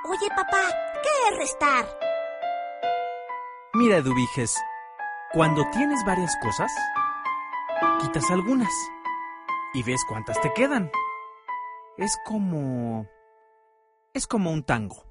Oye, papá, ¿qué es restar? Mira, Eduviges, cuando tienes varias cosas, quitas algunas y ves cuántas te quedan. Es como un tango.